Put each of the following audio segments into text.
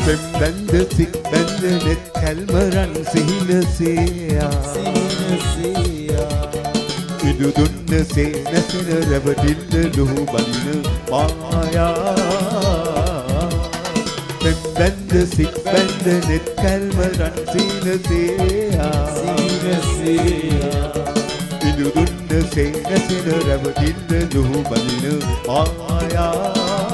පෙම්බැන්ද සිත් බැන්ද නෙත් කැල්මරන් සිහිනසේයා ඉදු දුන්න සේ නැසෙන රැවටිල්ල ලුහු බඳින මායා පෙම්බැන්ද සිත් බැන්ද නෙත් කැල්මරන් සිහිනසේයා ඉදු දුන්න සේ නැසෙන රැවටිල්ල ලුහු බඳින මායා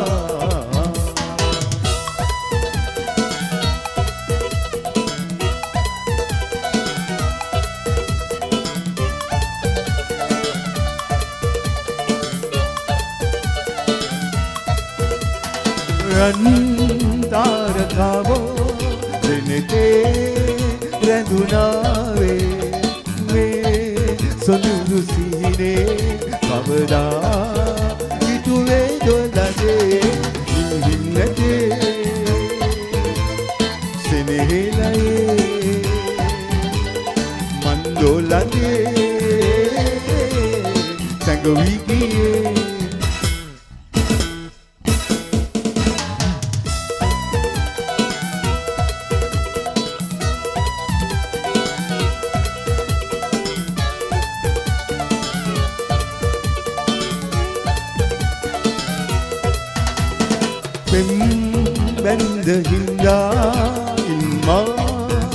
තාරකාවෝ දෙනෙතේ රැඳුනාවේ මේ සොඳුරු සිහිනේ කවදා හිතුවේ දොළදේ හින්නතේ සෙනෙහෙලයේ මන්දෝලදේ සැඟවී ගියේ බැන්ද හින්දා ඉන්මා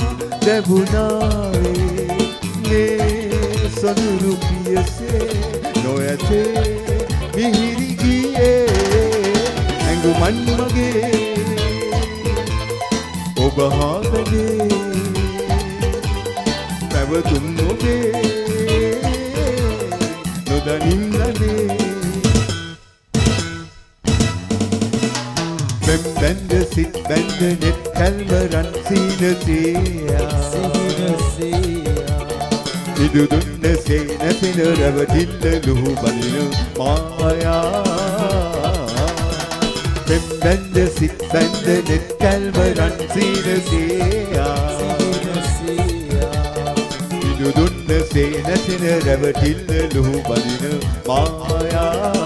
දැබුණාවේ මේ සොඳුරු පියසේ නොයතේ මිහිරි ගියේ ඇඟුමන් මගේ ඔබ හාතගේ පැවතුම් ඔබේ නොදනින්නනේ බැන්ද සිත් බැන්ද නෙත් කැල්මරන් සිහිනසේයා ඉදු දුන්න සේ නැසෙන රැවටිල්ල ලුහු බඳින මායා බැන්ද සිත් බැන්ද නෙත් කැල්මරන් සිහිනසේයා ඉදු දුන්න සේ නැසෙන රැවටිල්ල ලුහු බඳින මායා